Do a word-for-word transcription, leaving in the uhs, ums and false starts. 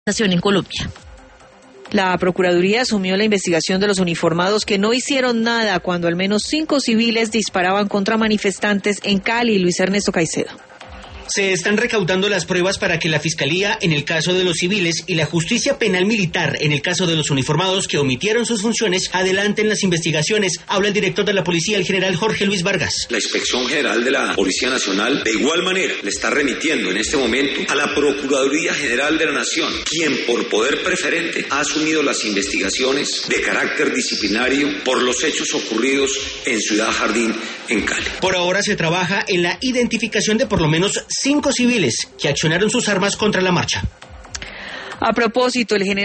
en Colombia. La Procuraduría asumió la investigación de los uniformados que no hicieron nada cuando al menos cinco civiles disparaban contra manifestantes en Cali. Luis Ernesto Caicedo. Se están recaudando las pruebas para que la Fiscalía, en el caso de los civiles, y la Justicia Penal Militar, en el caso de los uniformados que omitieron sus funciones, adelanten las investigaciones. Habla el director de la Policía, el general Jorge Luis Vargas. La Inspección General de la Policía Nacional, de igual manera, le está remitiendo en este momento a la Procuraduría General de la Nación, quien por poder preferente ha asumido las investigaciones de carácter disciplinario por los hechos ocurridos en Ciudad Jardín, en Cali. Por ahora se trabaja en la identificación de por lo menos cinco civiles que accionaron sus armas contra la marcha. A propósito, el general